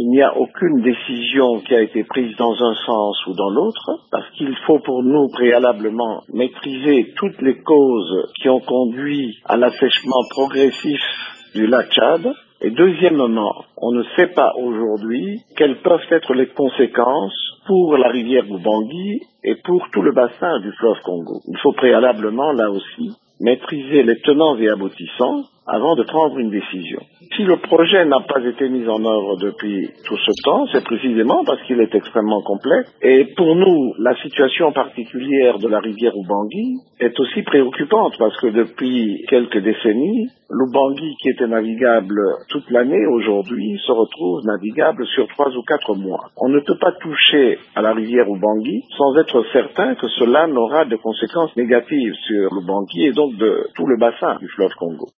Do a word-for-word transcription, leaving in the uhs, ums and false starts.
Il n'y a aucune décision qui a été prise dans un sens ou dans l'autre, parce qu'il faut pour nous préalablement maîtriser toutes les causes qui ont conduit à l'assèchement progressif du lac Tchad. Et deuxièmement, on ne sait pas aujourd'hui quelles peuvent être les conséquences pour la rivière Ubangui et pour tout le bassin du fleuve Congo. Il faut préalablement, là aussi, maîtriser les tenants et aboutissants avant de prendre une décision. Si le projet n'a pas été mis en œuvre depuis tout ce temps, c'est précisément parce qu'il est extrêmement complexe. Et pour nous, la situation particulière de la rivière Ubangui est aussi préoccupante parce que depuis quelques décennies, l'Ubangui qui était navigable toute l'année, aujourd'hui, se retrouve navigable sur trois ou quatre mois. On ne peut pas toucher à la rivière Ubangui sans être certain que cela n'aura de conséquences négatives sur l'Ubangui et donc de tout le bassin du fleuve Congo.